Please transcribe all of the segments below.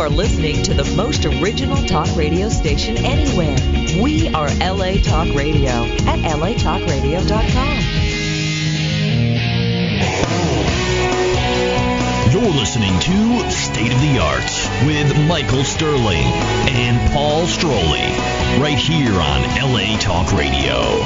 are listening to the most original talk radio station anywhere. We are LA Talk Radio at latalkradio.com. You're listening to State of the Arts with Michael Sterling and Paul Stroley, right here on LA Talk Radio.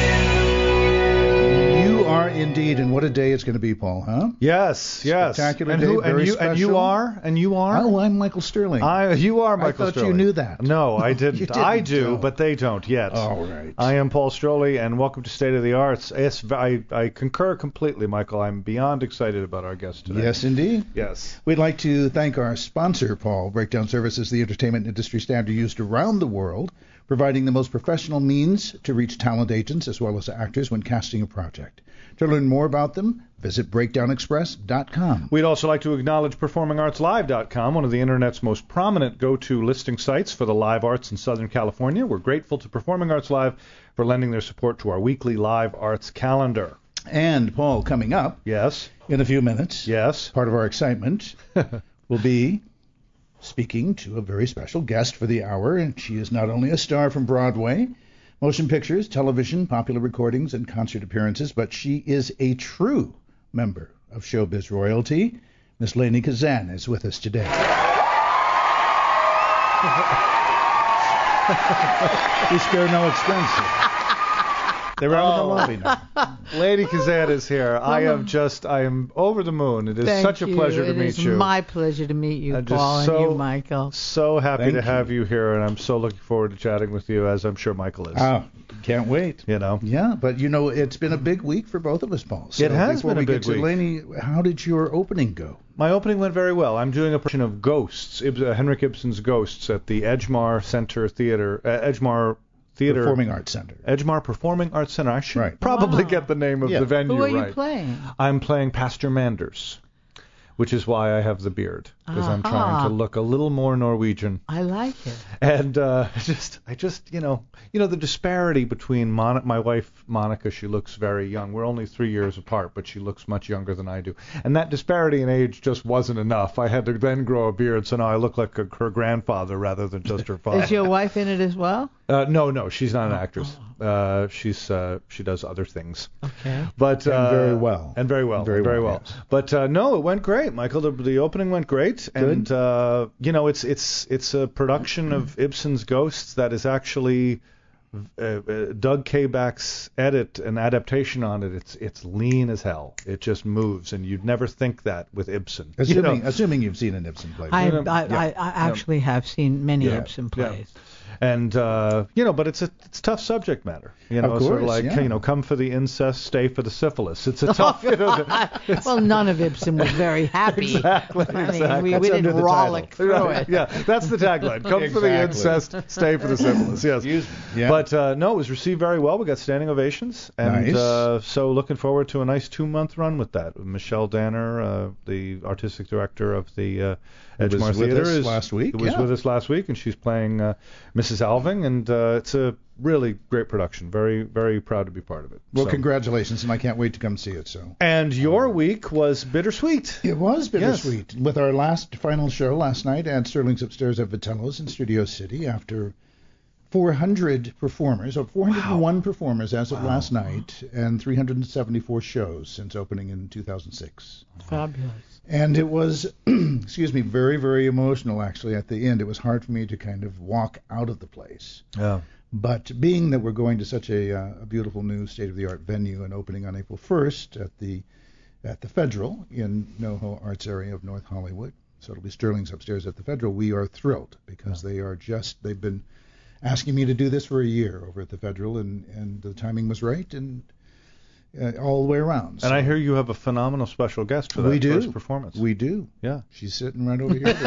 You are indeed, and what a day it's going to be, Paul, huh? Yes. Spectacular day, very special. And you are? Oh, I'm Michael Sterling. You are Michael I thought Sterling. you knew that. No, I didn't. You didn't, I do, no. but they don't yet. All right. I am Paul Stroley, and welcome to State of the Arts. Yes, I concur completely, Michael. I'm beyond excited about our guest today. Yes, indeed. Yes. We'd like to thank our sponsor, Paul. Breakdown Services, the entertainment industry standard used around the world, providing the most professional means to reach talent agents as well as actors when casting a project. To learn more about them, visit BreakdownExpress.com. We'd also like to acknowledge PerformingArtsLive.com, one of the Internet's most prominent go-to listing sites for the live arts in Southern California. We're grateful to Performing Arts Live for lending their support to our weekly live arts calendar. And, Paul, coming up Yes. in a few minutes, Yes. part of our excitement will be speaking to a very special guest for the hour, and she is not only a star from Broadway, motion pictures, television, popular recordings, and concert appearances, but she is a true member of showbiz royalty. Miss Lainie Kazan is with us today. We spare no expense. They're out in the lobby now. Lady Kazan is here. I am over the moon. It is Thank such a pleasure to It meet is you. my pleasure to meet you, I'm just Paul, and you, Michael. So happy Thank to have you. you here, and I'm so looking forward to chatting with you, as I'm sure Michael is. Oh, can't wait. You know. Yeah, but it's been a big week for both of us, Paul. So It has before been a we big get to week. Lainie, how did your opening go? My opening went very well. I'm doing a production of Ghosts, Henrik Ibsen's Ghosts, at the Edgemar Center Theater, Edgemar Theater. Performing Arts Center. Edgemar Performing Arts Center. I should Right. probably Wow. get the name of Yeah. the venue Who are right. you playing? I'm playing Pastor Manders, which is why I have the beard, because I'm trying Aha. to look a little more Norwegian. I like it. And I just, the disparity between my wife Monica. She looks very young. We're only 3 years apart, but she looks much younger than I do. And that disparity in age just wasn't enough. I had to then grow a beard, so now I look like her grandfather rather than just her father. Is your wife in it as well? No, she's not an actress. She does other things. Okay. But And very well. And very well. Very Very well, well. yes. But no, it went great, Michael. The opening went great, and it's a production of Ibsen's Ghosts that is actually Doug Kabach's edit and adaptation on it. It's lean as hell. It just moves, and you'd never think that with Ibsen. Assuming you've seen an Ibsen play. I actually have seen many Yeah. Ibsen plays. And but it's tough subject matter. Of sort of course, like yeah. come for the incest, stay for the syphilis. It's a tough. Well, none of Ibsen was very happy. Exactly. We That's didn't under the rollick title. through Right, it. yeah, that's the tagline. Come for the Exactly. incest, stay for the syphilis. Yes. Yeah. But no, it was received very well. We got standing ovations, and Nice. so looking forward to a nice 2-month run with that. Michelle Danner, the artistic director of the Edgemar was with Theater, us last week, was yeah. with us last week, and she's playing Mrs. Alving, and it's a really great production. Very, very proud to be part of it. Well, So- congratulations, and I can't wait to come see it. So And your week was bittersweet. it was bittersweet with our last final show last night at Sterling's Upstairs at Vitello's in Studio City after 400 performers, or 401 performers as of last night, and 374 shows since opening in 2006. Fabulous. And it was, very, very emotional actually at the end. It was hard for me to kind of walk out of the place. Yeah. But being that we're going to such a beautiful new state-of-the-art venue and opening on April 1st at the Federal in NoHo Arts area of North Hollywood, so it'll be Sterling's Upstairs at the Federal, we are thrilled because they've been asking me to do this for a year over at the Federal, and the timing was right, and all the way around. And I hear you have a phenomenal special guest for that first performance. We do. Yeah. She's sitting right over here.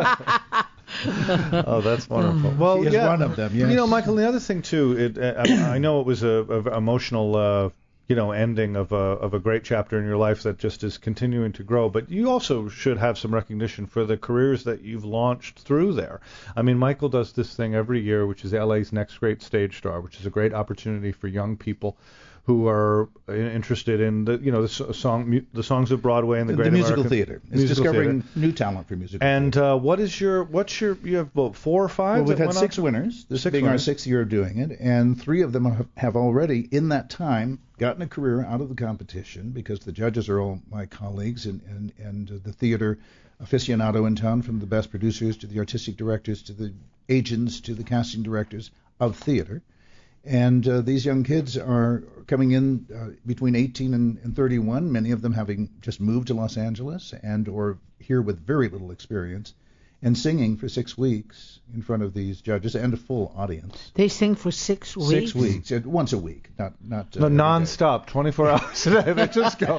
Oh, that's wonderful. Well, She is yeah. one of them, yes. Michael, the other thing too, I know it was a emotional ending of a great chapter in your life that just is continuing to grow. But you also should have some recognition for the careers that you've launched through there. I mean, Michael does this thing every year, which is LA's Next Great Stage Star, which is a great opportunity for young people who are interested in the songs of Broadway and the great musical American theater. It's discovering new talent for musical and theater. You have about 4 or 5? Well, we've had 6 winners. This being our 6th year of doing it, and 3 of them have already, in that time, gotten a career out of the competition because the judges are all my colleagues and the theater aficionado in town, from the best producers to the artistic directors to the agents to the casting directors of theater. And these young kids are coming in between 18 and 31, many of them having just moved to Los Angeles and or here with very little experience, and singing for 6 weeks in front of these judges and a full audience. They sing for 6 weeks? 6 weeks, once a week, not non-stop, 24 hours a day. They just go.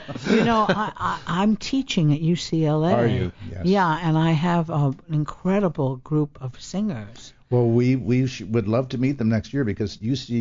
I'm teaching at UCLA. Are you? Yes. Yeah, and I have an incredible group of singers. Well, we would love to meet them next year because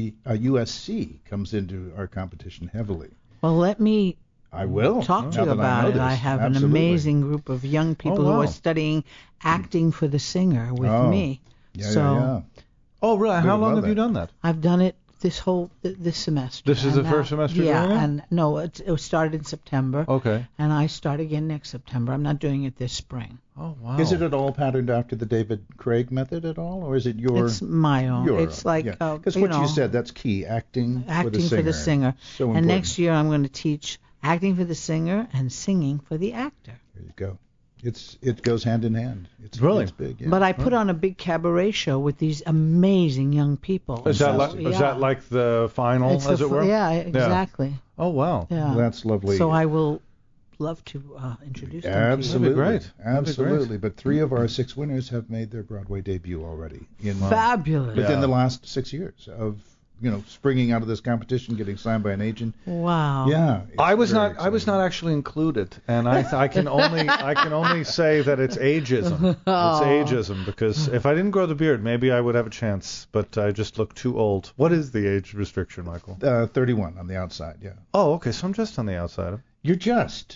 USC comes into our competition heavily. Well, let me talk to you about it. I have an amazing group of young people who are studying acting for the singer with me. Yeah. Oh, really? How long have you done that? I've done it this semester. This is the first semester doing it? Yeah, and no, it started in September. Okay. And I start again next September. I'm not doing it this spring. Oh, wow. Is it at all patterned after the David Craig method at all, or is it your? It's my own. It's like because what you said, that's key. Acting for the singer. So important. And next year I'm going to teach acting for the singer and singing for the actor. There you go. It goes hand in hand. It's big. Yeah. But I put on a big cabaret show with these amazing young people. Is that like the final, as it were? Yeah, exactly. Yeah. Oh, wow. Yeah. Well, that's lovely. So I will love to introduce them to you. Absolutely. Great. Absolutely. But 3 of our 6 winners have made their Broadway debut already. Fabulous. Within the last 6 years of springing out of this competition, getting signed by an agent. Wow. Yeah. I was not actually included, and I can only say that it's ageism. It's ageism because if I didn't grow the beard, maybe I would have a chance, but I just look too old. What is the age restriction, Michael? 31 on the outside. Yeah. Oh, okay. So I'm just on the outside. You're just.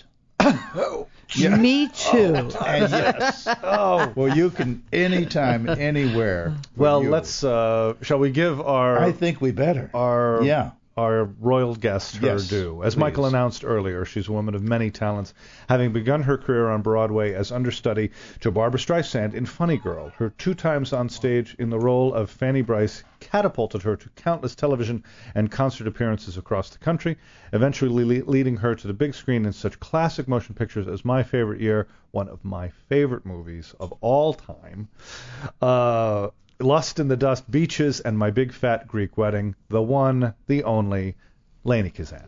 Yeah. Me too. And yes. Oh. Well, you can anytime, anywhere. Well, let's. Shall we give our? I think we better. Our royal guest her due. As Michael announced earlier, she's a woman of many talents, having begun her career on Broadway as understudy to Barbra Streisand in Funny Girl. Her 2 times on stage in the role of Fanny Brice catapulted her to countless television and concert appearances across the country, eventually leading her to the big screen in such classic motion pictures as My Favorite Year, one of my favorite movies of all time, Lust in the Dust Beaches, and My Big Fat Greek Wedding, the one, the only, Lainie Kazan.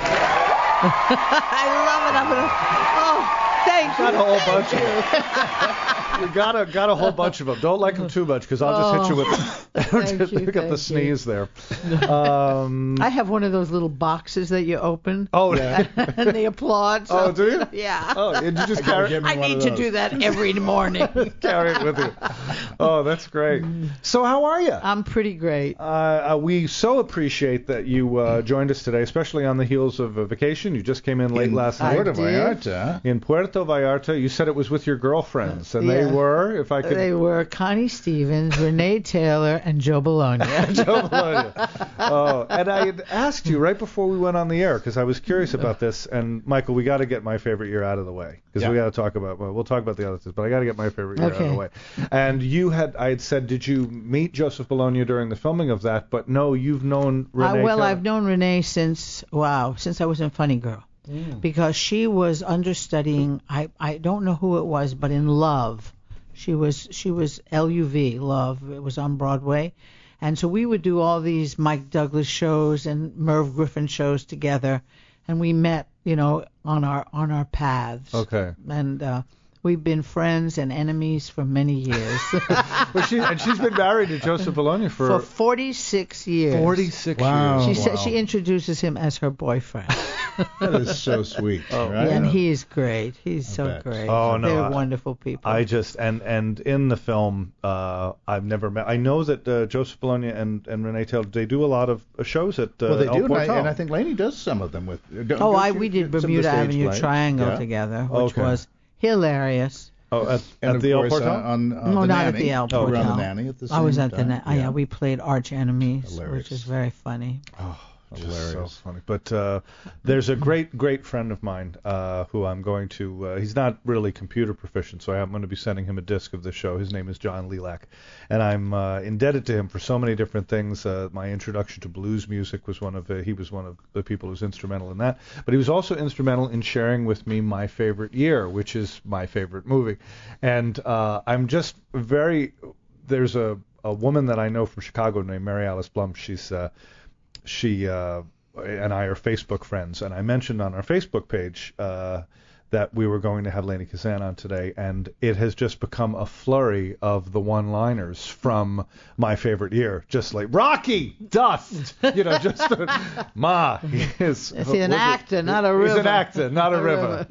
I love it. Thank you. Got a whole bunch of them. You got a whole bunch of them. Don't like them too much because I'll just hit you with pick up the sneeze there. I have one of those little boxes that you open. Oh, yeah. And they applaud. So, oh, do you? Yeah. Oh, did you just carry it? I need to do that every morning. Carry it with you. Oh, that's great. So how are you? I'm pretty great. We so appreciate that you joined us today, especially on the heels of a vacation. You just came in late last night. Puerto Vallarta. In Puerto Vallarta. You said it was with your girlfriends, and they were, if I could. They were Connie Stevens, Renee Taylor, and Joe Bologna. Joe Bologna. Oh, and I had asked you right before we went on the air because I was curious about this. And Michael, we got to get My Favorite Year out of the way because we got to talk about. Well, we'll talk about the other things, but I got to get My Favorite Year out of the way. And I had said, did you meet Joseph Bologna during the filming of that? But no, you've known Renee. Well, I've known Renee since I was in Funny Girl. Because she was understudying, I don't know who it was, but in Love. She was LUV, Love. It was on Broadway. And so we would do all these Mike Douglas shows and Merv Griffin shows together. And we met, on our paths. Okay. And We've been friends and enemies for many years. Well, she's been married to Joseph Bologna for 46 years. 46 Wow. years. She said she introduces him as her boyfriend. That is so sweet. Right? And he is great. He's so bet. great. Oh, no, They're wonderful people. I just and in the film, I've never met. I know that Joseph Bologna and Renee Taylor, they do a lot of shows at well, they El do, Portal. and I think Laney does some of them with. We did Bermuda Avenue Triangle together, which was hilarious. Oh, And at of the El course, Portal? on No, the not Nanny. at the El Portal. Around the Nanny at the same I was at the time. yeah. We played arch enemies, Hilarious. which is very funny. Hilarious. So funny. But there's a great friend of mine who I'm going to. He's not really computer proficient, so I'm going to be sending him a disc of the show. His name is John Lilac, and I'm indebted to him for so many different things. My introduction to blues music was he was one of the people who was instrumental in that. But he was also instrumental in sharing with me my favorite year, which is my favorite movie. And I'm just very. There's a woman that I know from Chicago named Mary Alice Blum. She and I are Facebook friends, and I mentioned on our Facebook page that we were going to have Lainie Kazan on today, and it has just become a flurry of the one-liners from my favorite year, just like Rocky Dust, just Ma. He's an actor, not a river. He's an actor, not a river.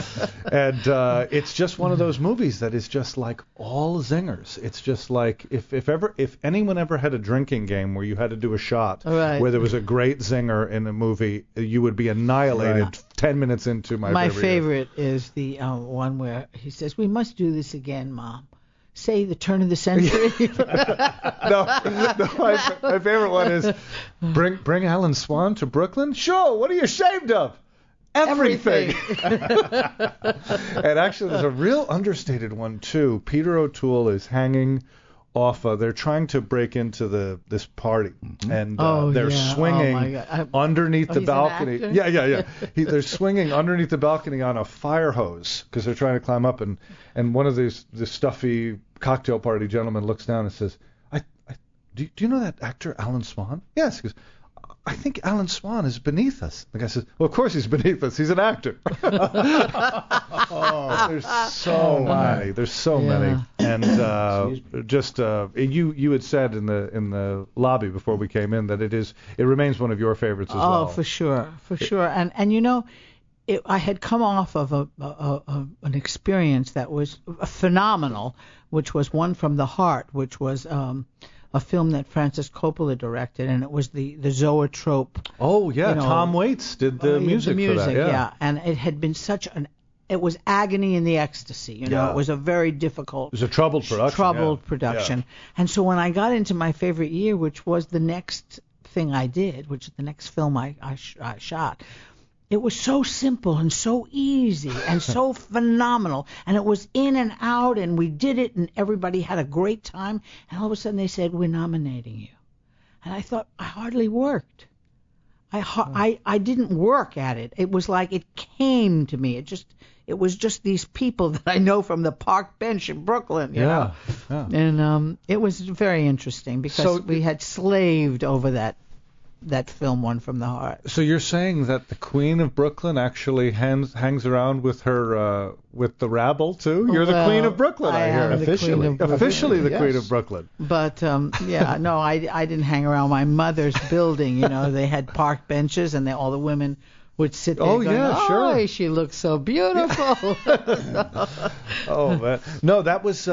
And it's just one of those movies that is just like all zingers. It's just like if anyone ever had a drinking game where you had to do a shot, where there was a great zinger in a movie, you would be annihilated 10 minutes into my favorite. Is the one where he says, "We must do this again, Mom." Say the turn of the century. No, my favorite one is bring Alan Swan to Brooklyn. Sure. What are you ashamed of? Everything. And actually, there's a real understated one too. Peter O'Toole is hanging off. They're trying to break into this party, and they're swinging underneath the balcony. Yeah. They're swinging underneath the balcony on a fire hose because they're trying to climb up, and one of the stuffy cocktail party gentlemen looks down and says, "Do you know that actor Alan Swan?" Yes. He goes, "I think Alan Swan is beneath us." The guy says, "Well, of course he's beneath us. He's an actor." There's so many. There's so many. And you had said in the lobby before we came in that it remains one of your favorites as well. Oh, for sure. And I had come off of an experience that was phenomenal, which was One from the Heart, which was a film that Francis Coppola directed, and it was the Zoetrope. Oh yeah, Tom Waits did the music for that. Yeah, and it had been it was agony in the ecstasy. It was a very difficult. It was a troubled production. Yeah. And so when I got into my favorite year, which was the next thing I did, which is the next film I shot. It was so simple and so easy and so phenomenal, and it was in and out, and we did it, and everybody had a great time. And all of a sudden they said, "We're nominating you," and I thought, I hardly worked. I didn't work at it. It was like it came to me. It was just these people that I know from the park bench in Brooklyn. You know? And it was very interesting because we had slaved over that film, One from the Heart. So you're saying that the Queen of Brooklyn actually hangs around with her with the rabble too? You're the Queen of Brooklyn, I hear. Officially the Queen of Brooklyn. But no, I didn't hang around my mother's building. They had park benches, and all the women would sit there sure. She looks so beautiful. Oh man, no, that was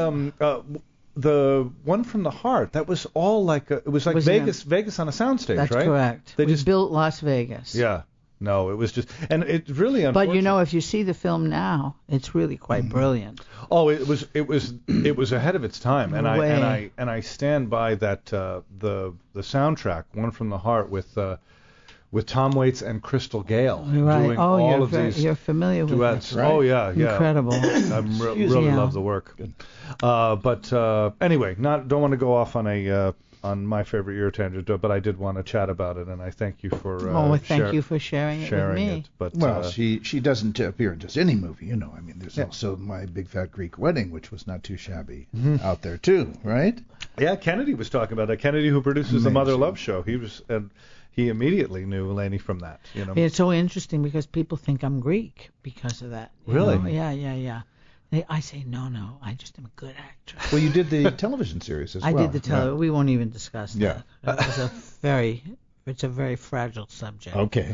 the One from the Heart. That was all like it was like Vegas on a soundstage, right? That's correct. We just built Las Vegas. Yeah. No, it was just, and it's really unfortunate. But if you see the film now, it's really quite brilliant. Oh, it was ahead of its time, and I stand by that. The soundtrack, One from the Heart, with Tom Waits and Crystal Gale doing all of these. You're familiar with duets. Right? Oh yeah. Incredible. I really love the work. But anyway, don't want to go off on my favorite year tangent, but I did want to chat about it, and I thank you for thank you for sharing it with me. But she doesn't appear in just any movie, I mean, there's also My Big Fat Greek Wedding, which was not too shabby out there too, right? Yeah, Kennedy was talking about that. Kennedy, who produces the Mother Love Show, he immediately knew Lainie from that. It's so interesting because people think I'm Greek because of that. Really? Yeah. I say, no, I just am a good actress. Well, you did the television series as well. I did the television. We won't even discuss that. Yeah. It's a very fragile subject. Okay.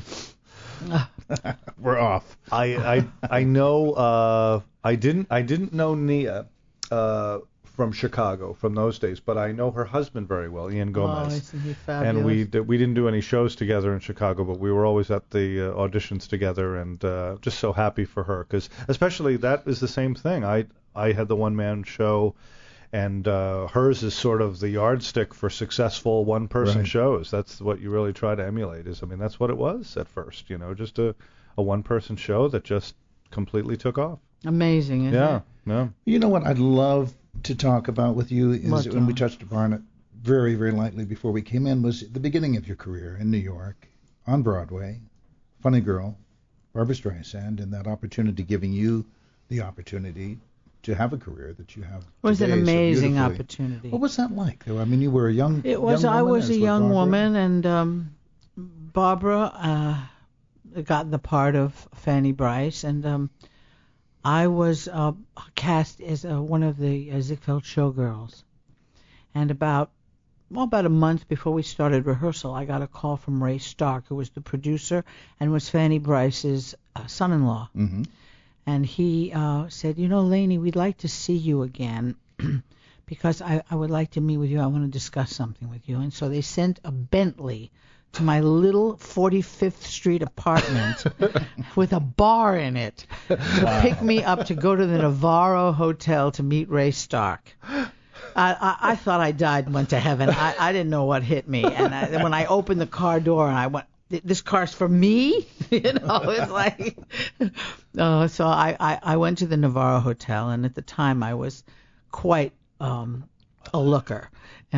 We're off. I know I didn't know Nia from Chicago from those days, but I know her husband very well, Ian Gomez. Oh, isn't he fabulous? And we didn't do any shows together in Chicago, but we were always at the auditions together, and just so happy for her, because especially that is the same thing. I had the one-man show, and hers is sort of the yardstick for successful one-person shows. That's what you really try to emulate. That's what it was at first, just a one-person show that just completely took off. Amazing, isn't it? Yeah. You know what I'd love to talk about with you is, when we touched upon it very, very lightly before we came in, was the beginning of your career in New York, on Broadway, Funny Girl, Barbra Streisand, and that opportunity giving you the opportunity to have a career that you have. It was an today, amazing so opportunity. What was that like? You were a young. It was. Young woman, I was a young Barbra. woman, and Barbara got the part of Fanny Brice, and I was cast as one of the Ziegfeld showgirls. And about a month before we started rehearsal, I got a call from Ray Stark, who was the producer and was Fanny Brice's son-in-law. Mm-hmm. And he said, Lainey, we'd like to see you again because I would like to meet with you. I want to discuss something with you. And so they sent a Bentley to my little 45th Street apartment with a bar in it to pick me up to go to the Navarro Hotel to meet Ray Stark. I thought I died and went to heaven. I didn't know what hit me. And when I opened the car door and I went, this car's for me? It's like... so I went to the Navarro Hotel, and at the time I was quite a looker.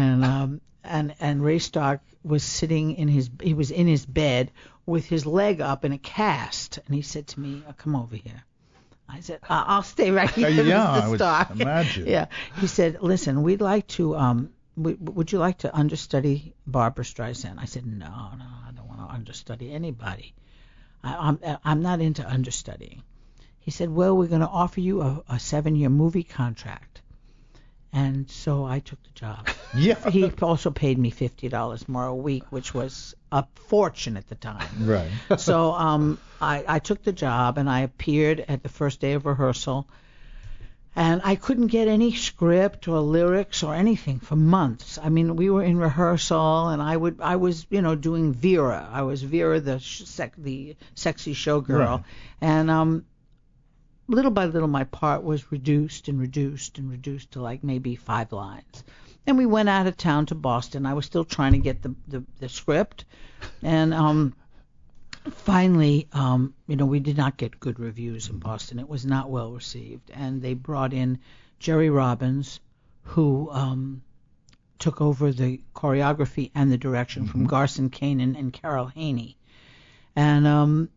And Ray Stark was sitting in his bed with his leg up in a cast, and he said to me, come over here. I said, I'll stay right here, Mr. Stark. Imagine. Yeah. He said, listen, we'd like to, would you like to understudy Barbra Streisand? I said, no, I don't want to understudy anybody. I'm not into understudying. He said, well, we're going to offer you a 7-year movie contract. And so I took the job. Yeah. He also paid me $50 more a week, which was a fortune at the time. Right. So I took the job, and I appeared at the first day of rehearsal. And I couldn't get any script or lyrics or anything for months. We were in rehearsal, and I was doing Vera. I was Vera, the sexy showgirl. Right. And little by little, my part was reduced to like maybe 5 lines. And we went out of town to Boston. I was still trying to get the script. And finally, we did not get good reviews in Boston. It was not well received. And they brought in Jerry Robbins, who took over the choreography and the direction from Garson Kanin and Carol Haney. And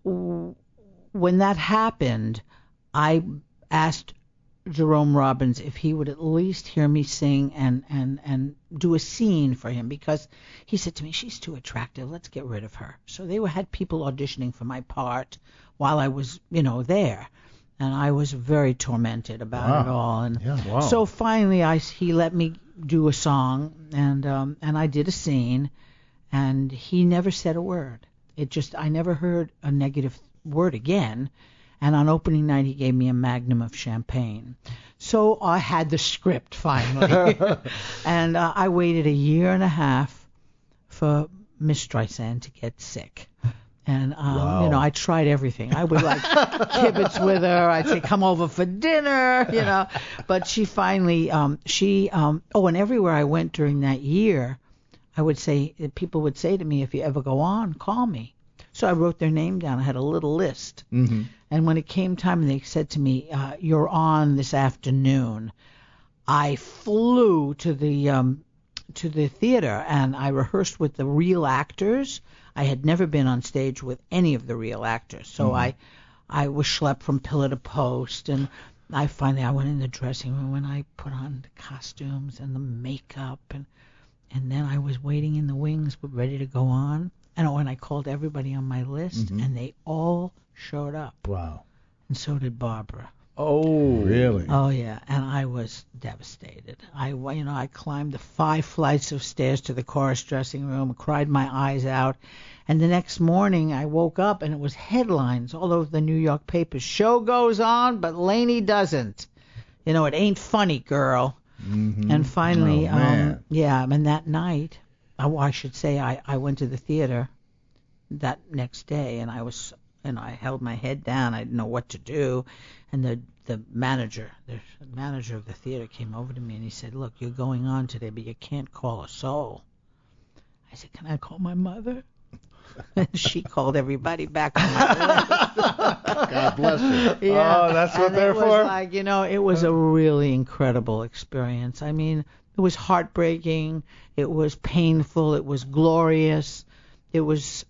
when that happened, I asked Jerome Robbins if he would at least hear me sing and do a scene for him, because he said to me, she's too attractive, let's get rid of her. So they had people auditioning for my part while I was, there. And I was very tormented about it all. And so finally he let me do a song, and I did a scene, and he never said a word. I never heard a negative word again. And on opening night, he gave me a magnum of champagne. So I had the script finally. And I waited 1.5 years for Miss Streisand to get sick. And, I tried everything. I would kibitz with her. I'd say, come over for dinner, But she finally, and everywhere I went during that year, people would say to me, if you ever go on, call me. So I wrote their name down. I had a little list. Mm-hmm. And when it came time, they said to me, you're on this afternoon. I flew to the theater, and I rehearsed with the real actors. I had never been on stage with any of the real actors. So I was schlepped from pillar to post, and I went in the dressing room, and I put on the costumes and the makeup, and then I was waiting in the wings, ready to go on. And when I called everybody on my list, and they all showed up. Wow. And so did Barbara. Oh, Really? Oh yeah, and I was devastated. I climbed the 5 flights of stairs to the chorus dressing room, cried my eyes out, and the next morning I woke up and it was headlines all over the New York papers. Show goes on, but Lainey doesn't. It ain't funny, girl. Mm-hmm. And finally, Oh, man. and that night, I should say, I went to the theater that next day, and I held my head down. I didn't know what to do. And the manager of the theater came over to me and he said, "Look, you're going on today, but you can't call a soul." I said, "Can I call my mother?" And she called everybody back on my list. God bless her. Yeah. Oh, that's what and they're it was for? like, it was a really incredible experience. I mean, it was heartbreaking. It was painful. It was glorious. It was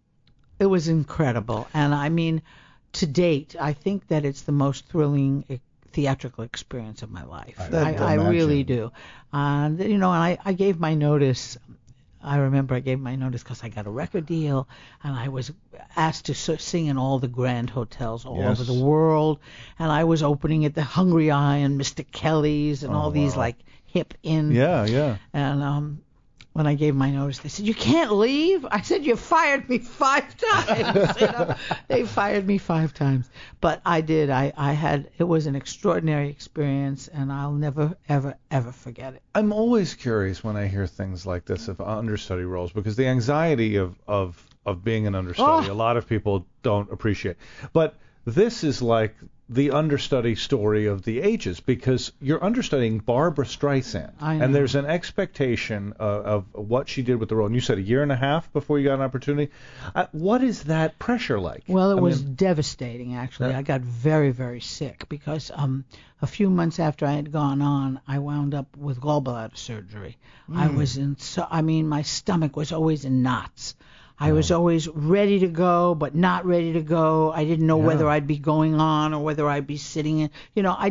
incredible. And I mean, to date, I think that it's the most thrilling theatrical experience of my life. I really do. And I gave my notice. I remember I gave my notice because I got a record deal, and I was asked to sing in all the grand hotels all over the world, and I was opening at the Hungry Eye and Mr. Kelly's and all these like hip in. Yeah. And when I gave my notice, they said, "You can't leave." I said, "You fired me 5 times." They fired me 5 times. But I did. It was an extraordinary experience, and I'll never, ever, ever forget it. I'm always curious when I hear things like this of understudy roles, because the anxiety of being an understudy, a lot of people don't appreciate. But this is like the understudy story of the ages, because you're understudying Barbra Streisand, I know. and there's an expectation of what she did with the role. And you said 1.5 years before you got an opportunity. What is that pressure like? Well, it was devastating, actually. Yeah. I got very, very sick because a few months after I had gone on, I wound up with gallbladder surgery. I was my stomach was always in knots. I was always ready to go, but not ready to go. I didn't know whether I'd be going on or whether I'd be sitting in.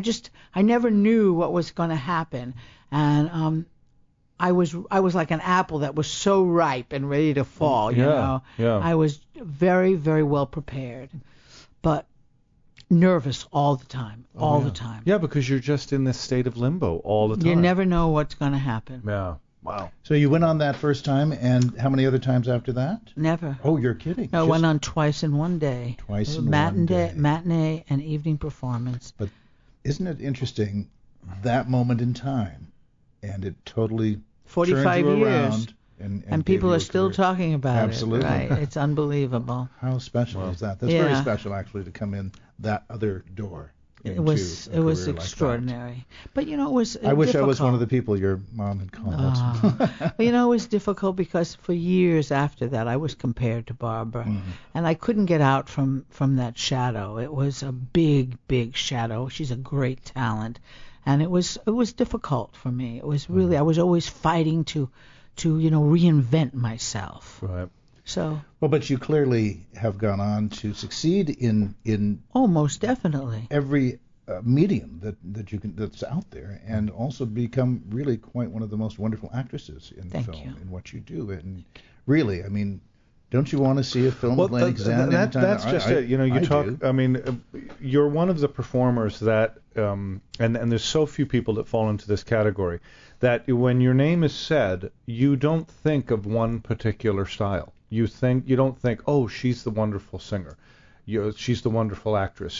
I never knew what was going to happen. And I was like an apple that was so ripe and ready to fall, you know. Yeah. I was very, very well prepared, but nervous all the time, the time. Yeah, because you're just in this state of limbo all the time. You never know what's going to happen. Yeah. Wow. So you went on that first time, and how many other times after that? Never. Oh, you're kidding. No, I went on twice in one day. Twice in one day. Matinee and evening performance. But isn't it interesting, that moment in time, and it totally 45 turned you years. around and People gave you are a still career. talking about Absolutely. it. Right. It's unbelievable. How special is that? That's very special, actually, to come in that other door. It was extraordinary. But it was I wish difficult. I was one of the people your mom had called. It was difficult because for years after that I was compared to Barbara, and I couldn't get out from that shadow. It was a big, big shadow. She's a great talent, and it was difficult for me. It was really I was always fighting to reinvent myself. Right. So. Well, but you clearly have gone on to succeed in most definitely every medium that's out there, and also become really quite one of the most wonderful actresses in film in what you do. And really, I mean, don't you want to see a film of Lane Xan? That's just it. You talk. Do. I mean, you're one of the performers that, and there's so few people that fall into this category, that when your name is said, you don't think of one particular style. You don't think, oh, she's the wonderful singer, she's the wonderful actress.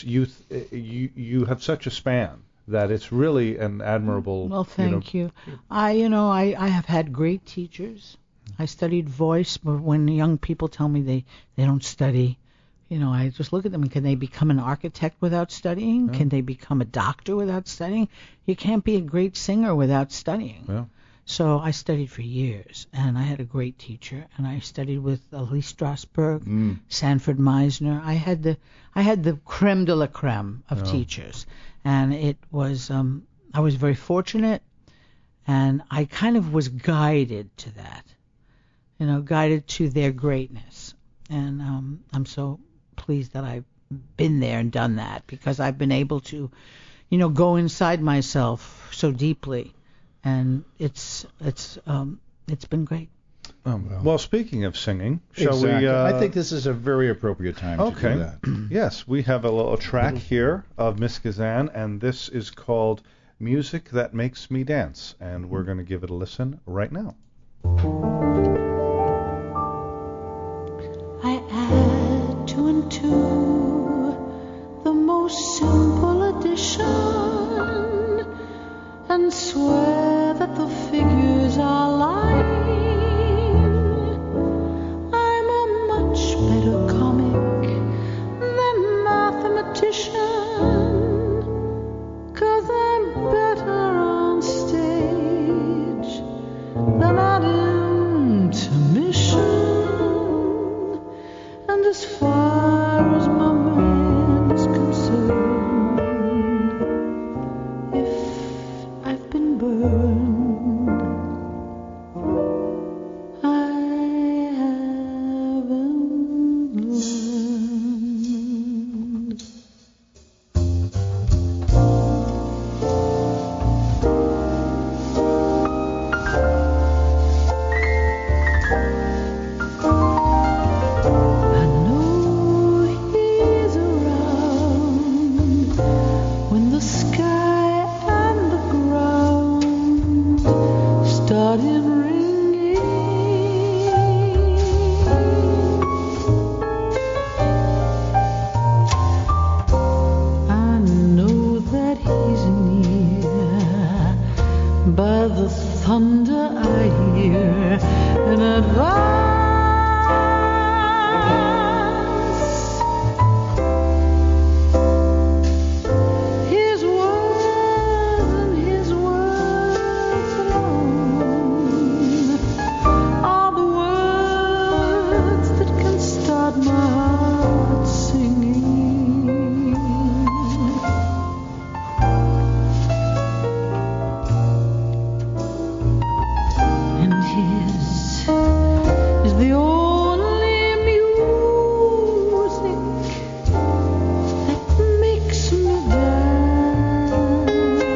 You have such a span that it's really an admirable. Well, thank you. I have had great teachers. I studied voice, but when young people tell me they don't study, I just look at them and can they become an architect without studying? Can they become a doctor without studying? You can't be a great singer without studying. Yeah. So I studied for years, and I had a great teacher, and I studied with Elise Strasberg, Sanford Meisner. I had the creme de la creme of teachers, and it was I was very fortunate, and I kind of was guided to that, guided to their greatness, and I'm so pleased that I've been there and done that, because I've been able to, go inside myself so deeply. And it's been great. Well, speaking of singing, shall exactly. we... I think this is a very appropriate time to do that. Yes, we have a little track here of Miss Kazan, and this is called Music That Makes Me Dance, and we're going to give it a listen right now. I add 2 and 2, the most simple addition, and swear that the figures are lying. I'm a much better comic than mathematician, 'cause I'm better on stage than at intermission. And as far as my mind is concerned, if I've been burned, I haven't learned. I know he's around when the sky and the ground started ringing. I know that he's near by the thunder I hear in advance. His words and his words alone are the words that can start my heart singing. And his is the only music that makes me dance.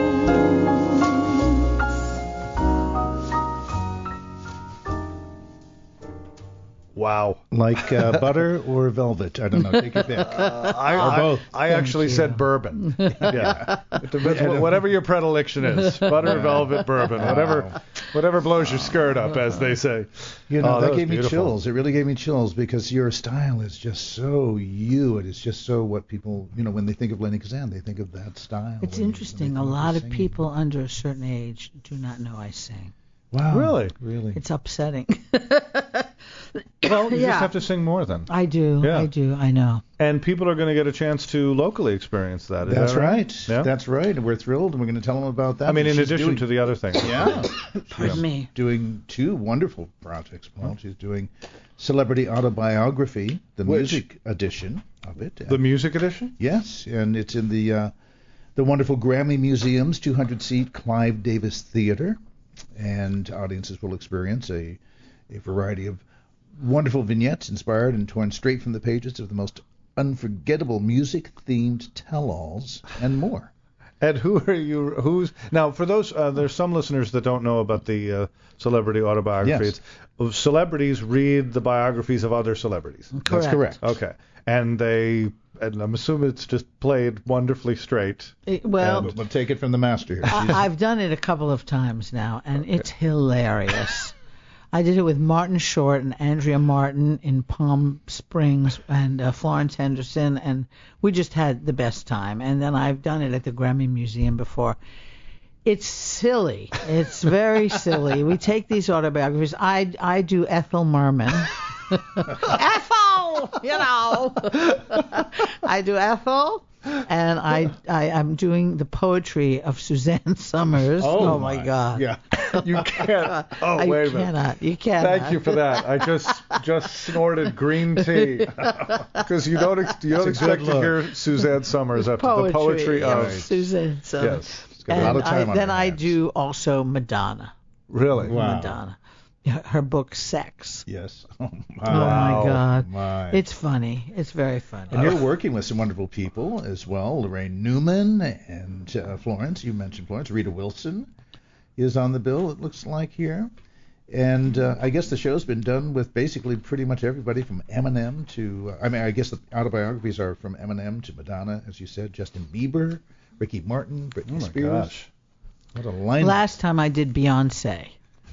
Wow. Like butter or velvet. I don't know. Take your pick. I actually said bourbon. Yeah. It depends whatever your predilection is. Butter, velvet, bourbon. Whatever blows your skirt up, as they say. You know, Oh, that was gave me beautiful. chills. It really gave me chills because your style is just so you. It is just so what people, when they think of Lenny Kazan, they think of that style. It's when interesting. they A think lot of singing. people under a certain age do not know I sing. Wow. Really? Really. It's upsetting. Well, you Yeah. just have to sing more then. I do. Yeah. I know. And people are going to get a chance to locally experience that. Is That's that right. Yeah? That's right. And we're thrilled, and we're going to tell them about that. I mean, in She's addition doing- to the other things. Yeah. Pardon me. Doing 2 wonderful projects, Paul. She's doing Celebrity Autobiography, the Which? music edition of it. The music edition? Yes, and it's in the wonderful Grammy Museum's 200-seat Clive Davis Theater, and audiences will experience a variety of wonderful vignettes inspired and torn straight from the pages of the most unforgettable music-themed tell-alls and more. Ed, who's now for those there's some listeners that don't know about the celebrity autobiography. Yes. It's, celebrities read the biographies of other celebrities. That's correct. Okay. And I'm assuming it's just played wonderfully straight. Well, We'll take it from the master here. I've done it a couple of times now, and it's hilarious. I did it with Martin Short and Andrea Martin in Palm Springs and Florence Henderson, and we just had the best time. And then I've done it at the Grammy Museum before. It's silly. It's very silly. We take these autobiographies. I do Ethel Merman. Ethel, I do Ethel, and I'm doing the poetry of Suzanne Summers. Oh my God. Yeah. You can't. Oh, You wait a minute. cannot. You cannot. Thank you for that. I just snorted green tea because you don't expect to hear Suzanne Summers after the poetry of Suzanne Summers. Yes. She's got a lot of time on then her I hands. do also Madonna. Really. Wow. Madonna. Her book Sex. Yes. Oh my God. My. It's funny. It's very funny. And you're working with some wonderful people as well. Lorraine Newman and Florence. You mentioned Florence. Rita Wilson is on the bill, it looks like here. And I guess the show's been done with basically pretty much everybody from Eminem to, I guess the autobiographies are from Eminem to Madonna, as you said, Justin Bieber, Ricky Martin, Britney Spears. Gosh. What a lineup. Last time I did Beyonce.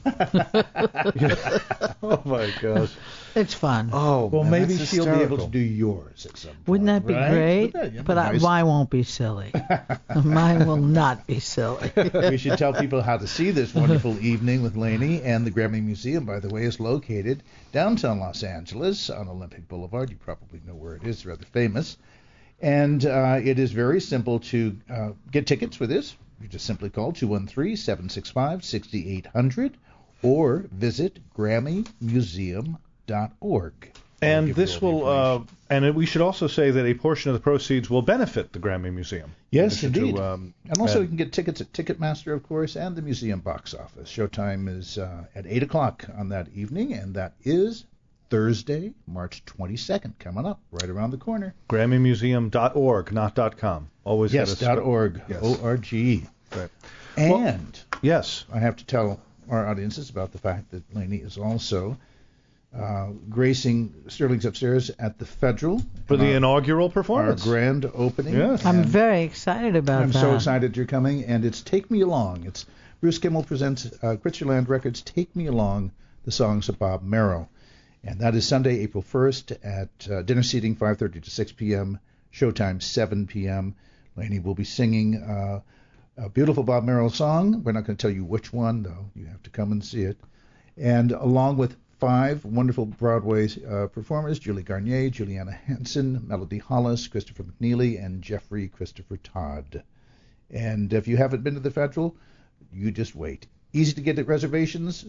Oh, my gosh. It's fun. Oh, Well, man, maybe that's she'll be able hysterical. to do yours at some point. Wouldn't that be right? great? Wouldn't that be But nice? mine won't be silly. Mine will not be silly. We should tell people how to see this wonderful evening with Lainey. And the Grammy Museum, by the way, is located downtown Los Angeles on Olympic Boulevard. You probably know where it is, rather famous. And it is very simple to get tickets for this. You just simply call 213-765-6800 or visit GrammyMuseum.org. And this will, we should also say that a portion of the proceeds will benefit the Grammy Museum. Yes, indeed. To, and also you can get tickets at Ticketmaster, of course, and the museum box office. Showtime is at 8 o'clock on that evening, and that is Thursday, March 22nd, coming up right around the corner. GrammyMuseum.org, not .com. Always Yes, .org, Yes. O-R-G. Right. And Yes. I have to tell our audiences about the fact that Lainey is also gracing Sterling's Upstairs at the Federal. For the inaugural Our performance. grand opening. Yes. I'm And very excited about I'm that. so excited you're coming, and it's Take Me Along. It's Bruce Kimmel presents Critcherland Records' Take Me Along, the songs of Bob Merrill. And that is Sunday, April 1st at dinner seating 5:30 to 6 p.m., showtime 7 p.m. Lainey will be singing a beautiful Bob Merrill song. We're not going to tell you which one, though. You have to come and see it. And along with 5 wonderful Broadway performers, Julie Garnier, Juliana Hanson, Melody Hollis, Christopher McNeely, and Jeffrey Christopher Todd. And if you haven't been to the Federal, you just wait. Easy to get at reservations,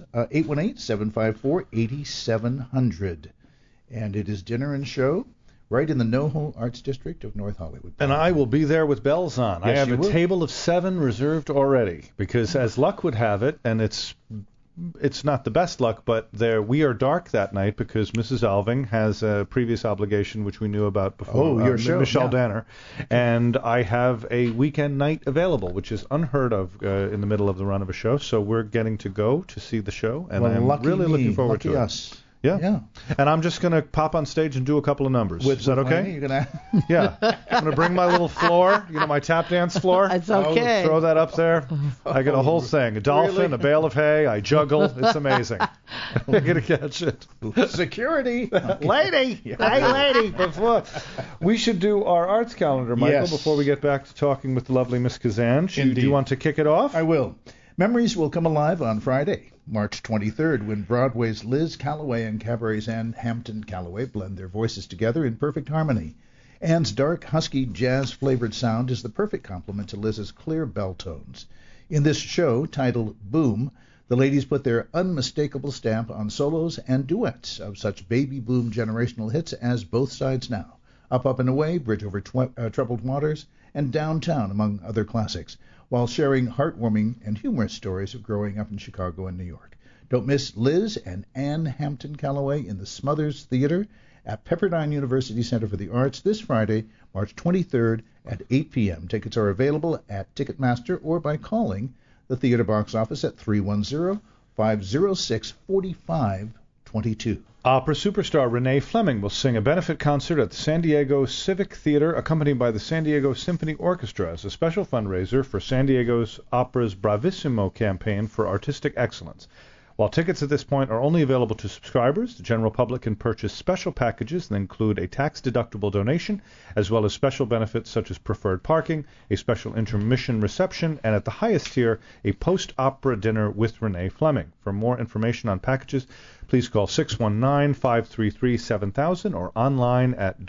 818-754-8700. And it is dinner and show right in the NoHo Arts District of North Hollywood. And I will be there with bells on. I Yes, have you a will. table of 7 reserved already because, as luck would have it, and it's not the best luck, but we are dark that night because Mrs. Alving has a previous obligation which we knew about before. Oh, your show, Michelle yeah. Danner. And I have a weekend night available, which is unheard of in the middle of the run of a show. So we're getting to go to see the show, and Well, I'm lucky really me, looking forward lucky to us. it. Yeah. Yeah. And I'm just going to pop on stage and do a couple of numbers. Is that okay? Lainey, you're gonna... Yeah. I'm going to bring my little floor, my tap dance floor. It's okay. Throw that up there. I get a whole thing. A dolphin, Really? a bale of hay. I juggle. It's amazing. I'm going to catch it. Security. Lady. Hey, lady. Before we should do our arts calendar, Michael, Yes. before we get back to talking with the lovely Miss Kazan. Do Indeed. you want to kick it off? I will. Memories will come alive on Friday, March 23rd, when Broadway's Liz Callaway and Cabaret's Ann Hampton Callaway blend their voices together in perfect harmony. Ann's dark, husky, jazz-flavored sound is the perfect complement to Liz's clear bell tones. In this show, titled Boom, the ladies put their unmistakable stamp on solos and duets of such baby boom generational hits as Both Sides Now, Up, Up, and Away, Bridge Over Troubled Waters, and Downtown, among other classics, while sharing heartwarming and humorous stories of growing up in Chicago and New York. Don't miss Liz and Ann Hampton Callaway in the Smothers Theater at Pepperdine University Center for the Arts this Friday, March 23rd at 8 p.m. Tickets are available at Ticketmaster or by calling the theater box office at 310-506-4522. Opera superstar Renee Fleming will sing a benefit concert at the San Diego Civic Theater, accompanied by the San Diego Symphony Orchestra, as a special fundraiser for San Diego's Opera's Bravissimo campaign for artistic excellence. While tickets at this point are only available to subscribers, the general public can purchase special packages that include a tax-deductible donation, as well as special benefits such as preferred parking, a special intermission reception, and at the highest tier, a post-opera dinner with Renee Fleming. For more information on packages, please call 619-533-7000 or online at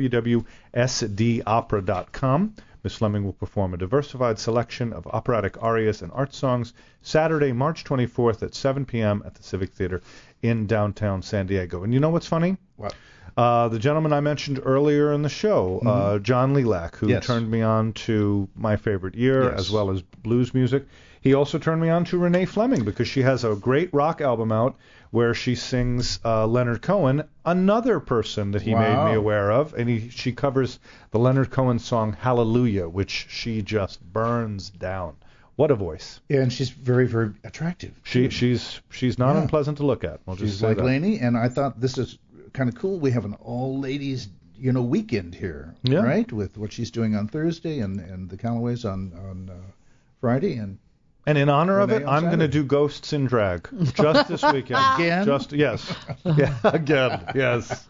www.sdopera.com. Ms. Fleming will perform a diversified selection of operatic arias and art songs Saturday, March 24th at 7 p.m. at the Civic Theater in downtown San Diego. And you know what's funny? What? The gentleman I mentioned earlier in the show, John Lilac, who Yes. turned me on to My Favorite Year Yes. as well as blues music. He also turned me on to Renee Fleming because she has a great rock album out where she sings Leonard Cohen, another person that he made Wow. me aware of, and she covers the Leonard Cohen song Hallelujah, which she just burns down. What a voice. And she's very, very attractive. She's not unpleasant to look at. We'll just She's say like that. Lainey, and I thought this is kind of cool. We have an all-ladies, weekend here, Yeah. right? With what she's doing on Thursday and the Callaways on Friday, and And in honor of Renee it, on I'm going to Saturday. do Ghosts in Drag just this weekend. Again? Yes. Yeah, again. Yes.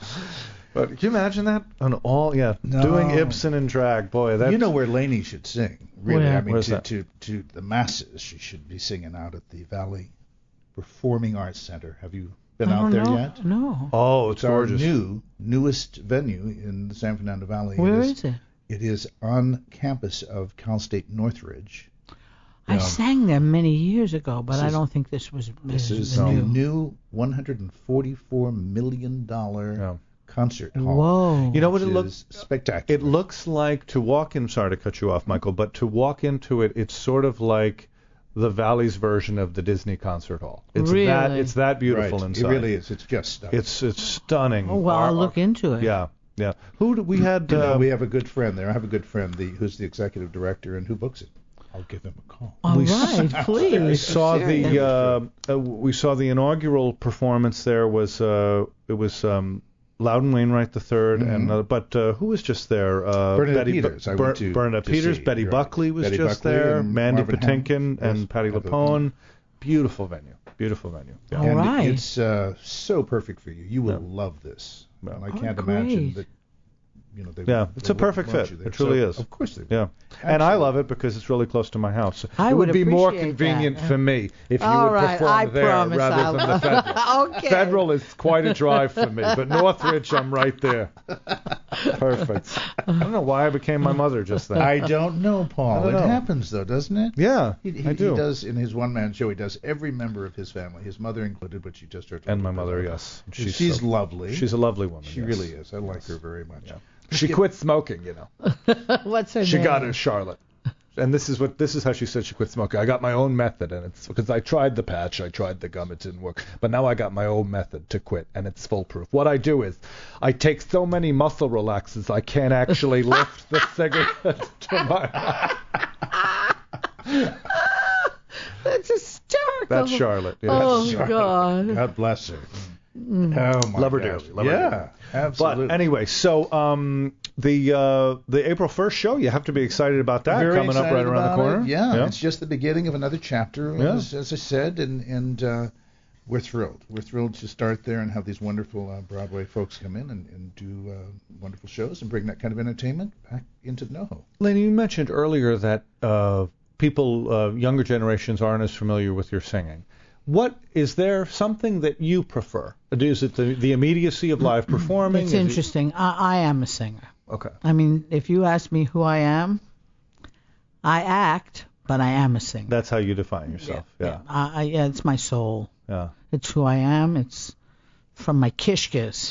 But can you imagine that? No. Doing Ibsen in drag. Boy, that's... you know where Lainey should sing. Really, Where? I mean, Where's to, that? to the masses, she should be singing out at the Valley Performing Arts Center. Have you been out there yet? No. Oh, it's It's our gorgeous. newest venue in the San Fernando Valley. Where is it? It is on campus of Cal State Northridge. I sang there many years ago, but This I is- don't think this was This is the the new. new $144 million Yeah. concert hall. Whoa. You know what which it looks... is spectacular. It looks like to walk in... Sorry to cut you off, Michael, but to walk into it, it's sort of like the Valley's version of the Disney concert hall. It's Really? it's that beautiful right. inside. It really is. It's just stuff. It's stunning. Oh, well, I'll look into it. Yeah. Who do we had? we have a good friend there. I have a good friend who's the executive director and who books it. I'll give him a call. All We right, please. We saw Sure. the inaugural performance. There was it was Loudon Wainwright III, and but who was just there? Bernadette Peters. I went to Bernadette to Peters. see. Betty Right. Buckley was Betty just Buckley there. and Mandy Marvin Patinkin Ham. and Yes, Patti Patti LuPone. Beautiful venue. Beautiful venue. Yeah. All And right. it's so perfect for you. You will love this. Yeah. And I Oh, can't imagine great. that. They Yeah, they it's a perfect want fit. you there. It truly So, is. Of course they will. Yeah, and I Absolutely. love it because it's really close to my house. I it would would be more appreciate convenient that. for me if you All would right, perform I there promise rather I'll- than the Federal. Okay. Federal is quite a drive for me, but Northridge, I'm right there. Perfect. I don't know why I became my mother just then. I don't know, Paul. I don't It know. happens, though, doesn't it? Yeah, He I do. He does, in his one-man show, he does every member of his family, his mother included, which you just heard. And my mother, yes. She's so- lovely. She's a lovely woman. She yes. really is. I like her very much. Yeah. She quit smoking, What's her She name? got her Charlotte. And this is how she said she quit smoking. I got my own method, and it's because I tried the patch, I tried the gum, it didn't work. But now I got my own method to quit, and it's foolproof. What I do is I take so many muscle relaxers I can't actually lift the cigarette to my mouth. That's hysterical. That's Charlotte. Yeah. Oh, That's Charlotte. God. God bless her. Oh my Love her gosh. dearly, love her Yeah, dearly. absolutely. But anyway, so the April 1st show, you have to be excited about that Very coming up excited right around the about corner. it. Yeah, it's just the beginning of another chapter, Yeah. as I said, and we're thrilled. We're thrilled to start there and have these wonderful Broadway folks come in and do wonderful shows and bring that kind of entertainment back into NoHo. Lenny, you mentioned earlier that people, younger generations, aren't as familiar with your singing. What is there something that you prefer? Is it the immediacy of live performing? It's Is it- interesting. I am a singer. Okay. I mean, if you ask me who I am, I act, but I am a singer. That's how you define yourself. Yeah. Yeah, it's my soul. Yeah. It's who I am. It's from my kishkas.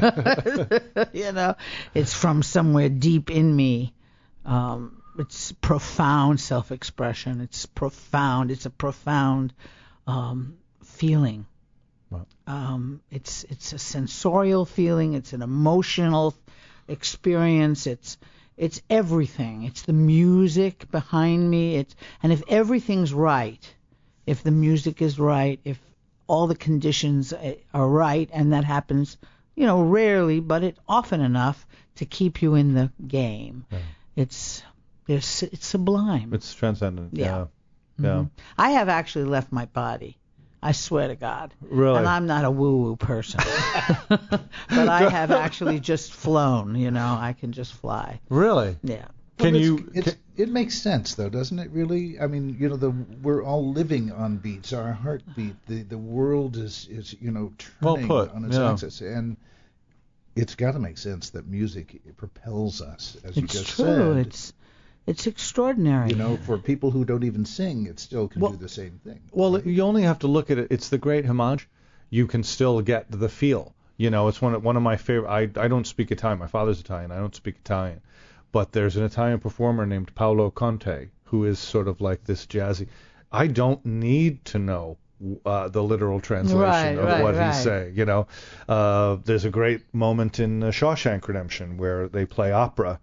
It's from somewhere deep in me. It's profound self-expression. It's profound. It's a profound feeling. Wow. It's a sensorial feeling. It's an emotional experience. It's everything. It's the music behind me. And if everything's right, if the music is right, if all the conditions are right, and that happens, rarely, but often enough to keep you in the game. Yeah. It's sublime. It's transcendent. Yeah. Yeah. Mm-hmm. I have actually left my body. I swear to God. Really? And I'm not a woo-woo person. But I have actually just flown, I can just fly. Really? Yeah. Can Well, you? It makes sense, though, doesn't it? Really, I mean, we're all living on beats. Our heartbeat, the world is turning Well put, on its yeah. axis, and it's got to make sense that music propels us, as you It's just true. said. It's extraordinary. For people who don't even sing, it still can Well- do the same thing. Well, you only have to look at it. It's the great homage. You can still get the feel. It's one of my favorite. I don't speak Italian. My father's Italian. I don't speak Italian. But there's an Italian performer named Paolo Conte who is sort of like this jazzy. I don't need to know the literal translation of what he's saying. There's a great moment in Shawshank Redemption where they play opera.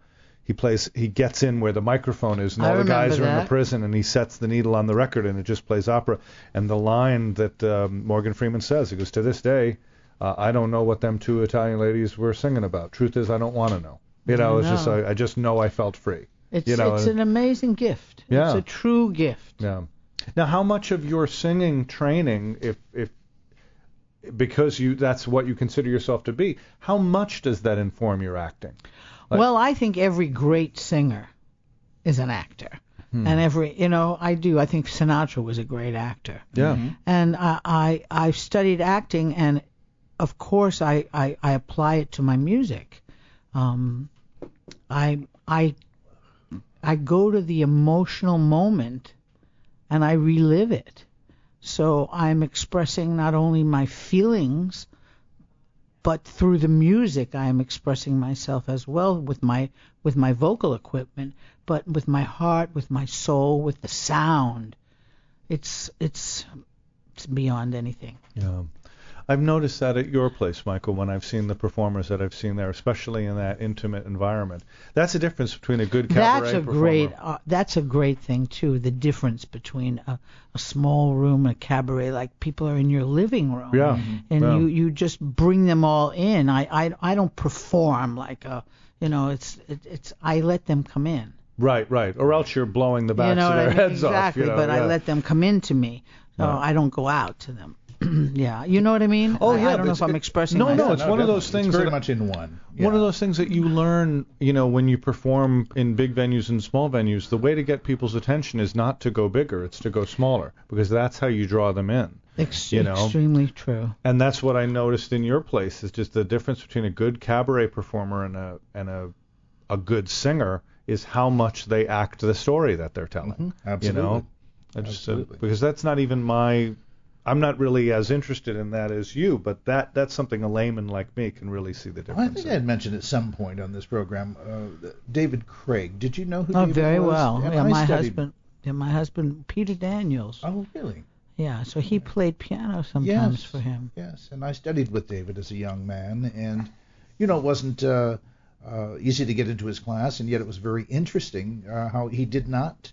he gets in where the microphone is, and I all the guys remember are in the that. prison, and he sets the needle on the record, and it just plays opera. And the line that Morgan Freeman says, he goes, "To this day, I don't know what them two Italian ladies were singing about. Truth is, I don't want to know. It's just I just know I felt free." It's an amazing gift. Yeah. It's a true gift. Yeah. Now, how much of your singing training, if because that's what you consider yourself to be, how much does that inform your acting? Well, I think every great singer is an actor. And I think Sinatra was a great actor. Yeah. And I've studied acting, and of course I apply it to my music. I go to the emotional moment and I relive it. So I'm expressing not only my feelings, but through the music I am expressing myself as well with my vocal equipment, but with my heart, with my soul, with the sound. It's beyond anything. Yeah. I've noticed that at your place, Michael, when I've seen the performers that I've seen there, especially in that intimate environment. That's the difference between a good cabaret performer. That's a great thing too. The difference between a small room, a cabaret, like people are in your living room, and you just bring them all in. I don't perform like I let them come in. Right. Or else you're blowing the backs of their heads exactly, off. But I let them come into me. So I don't go out to them. Yeah, you know what I mean? Oh, yeah. I don't know if I'm expressing myself. myself. No, it's one of those things. It's very much in one. Yeah. One of those things that you learn, when you perform in big venues and small venues. The way to get people's attention is not to go bigger; it's to go smaller, because that's how you draw them in. Extremely true. And that's what I noticed in your place is just the difference between a good cabaret performer and a good singer is how much they act the story that they're telling. Absolutely. Absolutely. Because that's not even I'm not really as interested in that as you, but that's something a layman like me can really see the difference. Well, I think I had mentioned at some point on this program, David Craig. Did you know who David very was? well. And my husband, Peter Daniels. Oh, really? Yeah, so he played piano sometimes for him. Yes, and I studied with David as a young man, and it wasn't easy to get into his class, and yet it was very interesting how he did not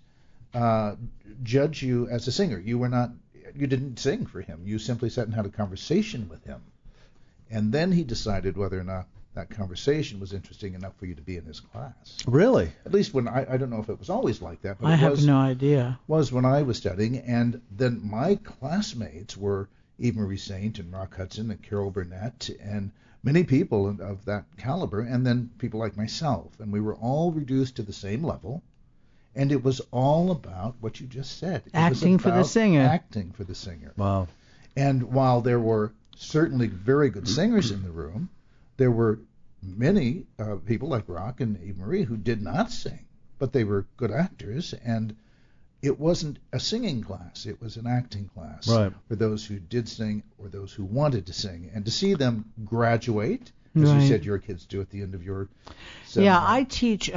judge you as a singer. You didn't sing for him. You simply sat and had a conversation with him. And then he decided whether or not that conversation was interesting enough for you to be in his class. Really? At least when I don't know if it was always like that, but I have no idea. Was when I was studying, and then my classmates were Eve Marie Saint and Rock Hudson and Carol Burnett and many people of that caliber, and then people like myself. And we were all reduced to the same level. And it was all about what you just said. Acting for the singer. Acting for the singer. Wow. And while there were certainly very good singers in the room, there were many people like Rock and Eve Marie who did not sing, but they were good actors. And it wasn't a singing class. It was an acting class for those who did sing or those who wanted to sing. And to see them graduate, as you said your kids do at the end of your seminar. Yeah, I teach.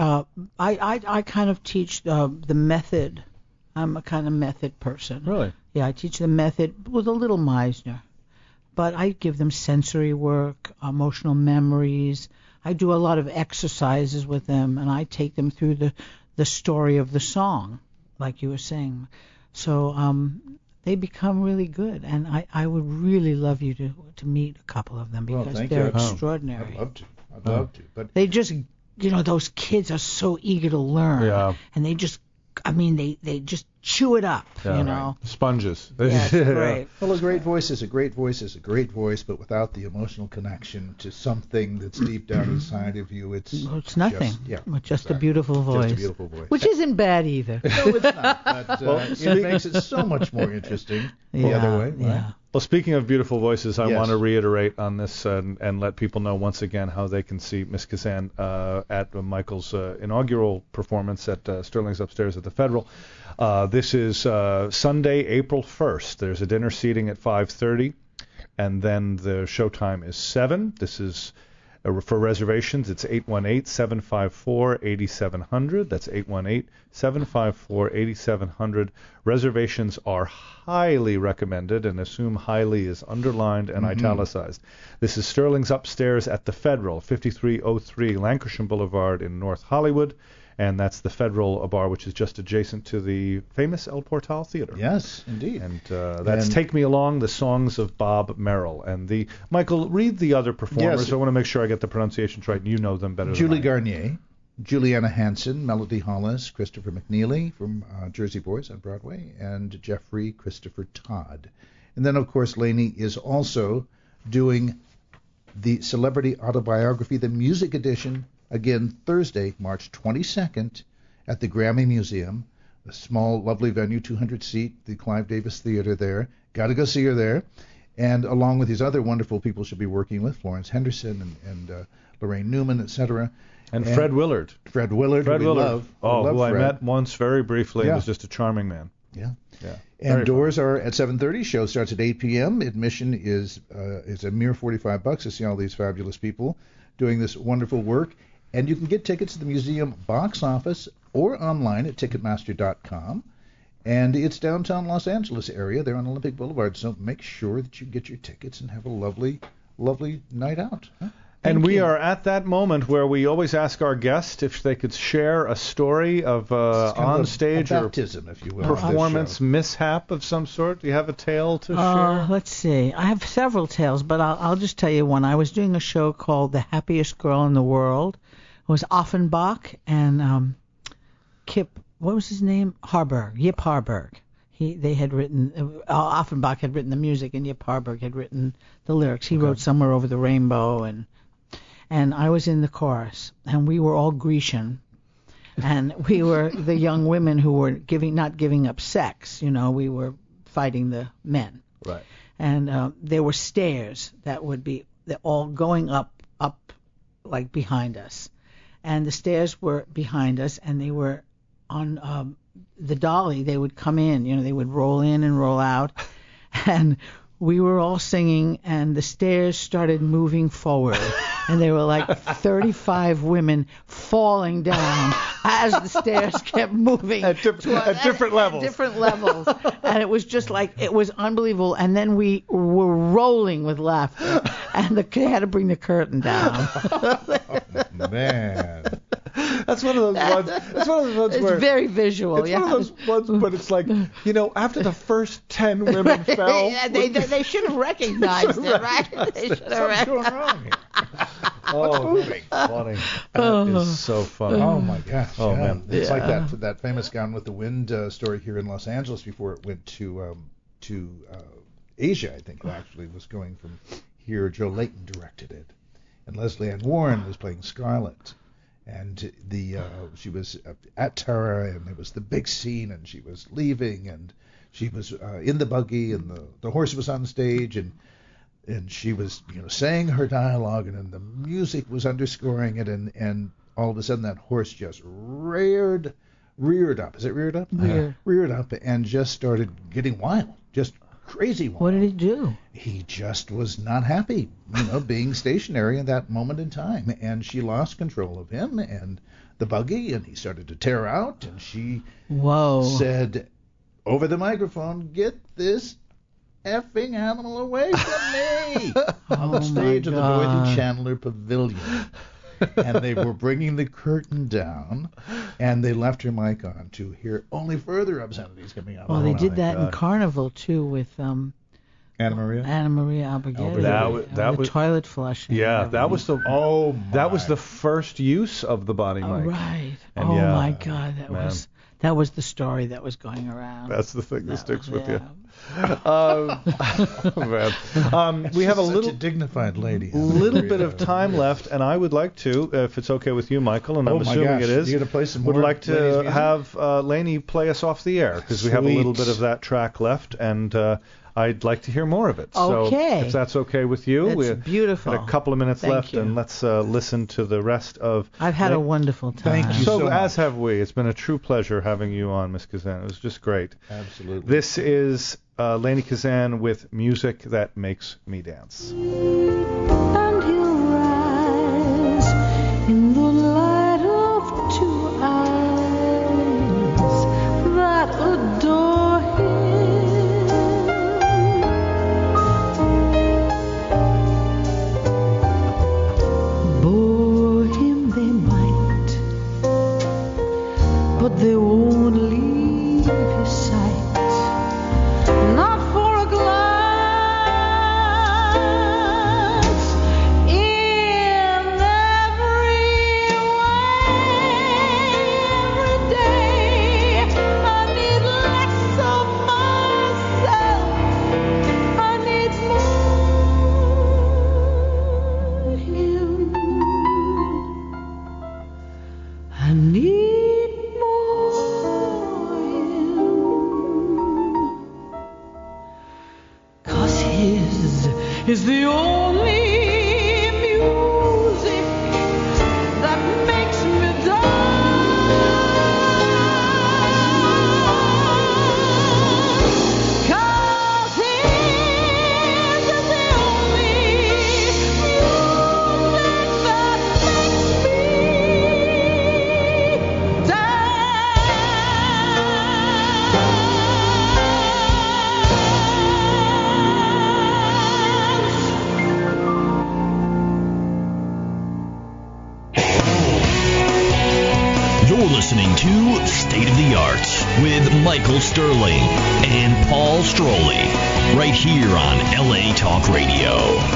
I kind of teach the method. I'm a kind of method person. Really? Yeah, I teach the method with a little Meisner, but I give them sensory work, emotional memories. I do a lot of exercises with them, and I take them through the story of the song, like you were saying. So they become really good, and I would really love you to meet a couple of them because they're extraordinary. I'd love to. But they just, those kids are so eager to learn, and they just, they just chew it up, Right. Sponges. Yes, great. Well, a great voice is a great voice, but without the emotional connection to something that's deep down inside of you, it's nothing. Just a beautiful voice. Just a beautiful voice. Which isn't bad either. No, it's not. But it makes it so much more interesting the other way. Yeah. Right? Well, speaking of beautiful voices, I want to reiterate on this and let people know once again how they can see Miss Kazan at Michael's inaugural performance at Sterling's Upstairs at the Federal. This is Sunday, April 1st. There's a dinner seating at 5:30, and then the showtime is 7. This is For reservations, it's 818-754-8700. That's 818-754-8700. Reservations are highly recommended, and assume highly is underlined and italicized. This is Sterling's Upstairs at the Federal, 5303 Lancashire Boulevard in North Hollywood. And that's the Federal Bar, which is just adjacent to the famous El Portal Theater. Yes, indeed. And that's Take Me Along, the songs of Bob Merrill. And Michael, read the other performers. Yes. I want to make sure I get the pronunciations right, and you know them better Julie than I. Garnier, Juliana Hanson, Melody Hollis, Christopher McNeely from Jersey Boys on Broadway, and Jeffrey Christopher Todd. And then, of course, Lainey is also doing the Celebrity Autobiography, the music edition, again, Thursday, March 22nd, at the Grammy Museum, a small, lovely venue, 200-seat, the Clive Davis Theater there. Got to go see her there. And along with these other wonderful people she'll be working with, Florence Henderson and Lorraine Newman, etc. And Fred Willard. Fred Willard, Fred who we Willard. love. Who I Fred. met once very briefly. Yeah. He was just a charming man. Yeah. Yeah. And doors are at 7:30. Show starts at 8 p.m. Admission is a mere $45 to see all these fabulous people doing this wonderful work. And you can get tickets to the museum box office or online at Ticketmaster.com. And it's downtown Los Angeles area. They're on Olympic Boulevard, so make sure that you get your tickets and have a lovely, lovely night out. Huh? And we are at that moment where we always ask our guests if they could share a story of on stage a baptism, if you will, performance mishap of some sort. Do you have a tale to share? Let's see. I have several tales, but I'll just tell you one. I was doing a show called The Happiest Girl in the World. It was Offenbach and Kip, what was his name? Yip Harburg. They had written, Offenbach had written the music, and Yip Harburg had written the lyrics. He wrote Somewhere Over the Rainbow, and I was in the chorus, and we were all Grecian, and we were the young women who were not giving up sex. We were fighting the men. Right. And there were stairs that would be all going up like behind us, and the stairs were behind us, and they were on the dolly. They would come in, they would roll in and roll out, and we were all singing, and the stairs started moving forward, and there were like 35 women falling down as the stairs kept moving at different levels. At different levels, and it was just like, it was unbelievable. And then we were rolling with laughter, and they had to bring the curtain down. Man. That's one of those ones. It's one of those ones where it's very visual. It's one of those ones, but it's like, after the first 10 women fell, yeah, they should have recognized it, right? They should have What's going wrong here? What's moving? Funny. That is so funny. Oh my gosh. Oh, yeah. man. It's like that famous Gone with the Wind story here in Los Angeles before it went to Asia. I think it actually was going from here. Joe Layton directed it, and Leslie Ann Warren was playing Scarlett. And she was at Tara, and there was the big scene, and she was leaving, and she was in the buggy, and the horse was on stage, and she was saying her dialogue, and then the music was underscoring it, and all of a sudden that horse just reared up. Is it reared up? Reared up, and just started getting wild, just crazy wild. What did he do? He just was not happy, being stationary in that moment in time. And she lost control of him and the buggy, and he started to tear out. And she said over the microphone, "Get this effing animal away from me!" on the stage of the Dorothy Chandler Pavilion. And they were bringing the curtain down, and they left her mic on to hear only further obscenities coming out. Well, they did that in Carnival too with Anna Maria Alberghetti. That was toilet flushing. Yeah, that was the that was the first use of the body mic. Right. And my God, that was the story that was going around. That's the thing that sticks with you. We have such a dignified lady. Little bit of time left, and I would like to, if it's okay with you, Michael, and I'm assuming it is, you gonna play some would more like to have Lainey play us off the air, because we have a little bit of that track left, and I'd like to hear more of it. Okay. So if that's okay with you, That's beautiful. Got a couple of minutes left, and let's listen to the rest of. I've had a wonderful time. Thank you so much. As have we. It's been a true pleasure having you on, Miss Kazan. It was just great. Absolutely. This is Lainey Kazan with Music That Makes Me Dance. And he'll ride but they won't leave his sight, not for a glance. In every way, every day, I need less of myself, I need more him. I need more him, 'cause his is the only music that makes me dance. 'Cause his is the only music that makes me You're listening to State of the Arts with Michael Sterling and Paul Stroley, right here on LA Talk Radio.